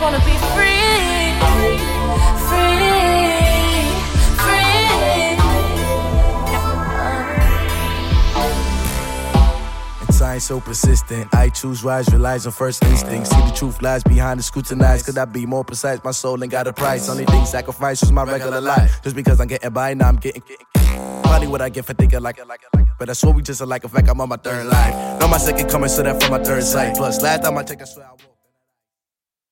wanna be free, free, free. I ain't so persistent. I choose rise, relies on first instinct. See the truth lies behind the scrutinized. Could I be more precise? My soul ain't got a price. Only thing sacrifice was my regular life. Just because I'm getting by, now I'm getting. Funny what I get for thinking like it. But I swear we just alike. In fact, I'm on my third line. Know my second coming, so that for my third sight. Plus, last time I checked, I swear I won't.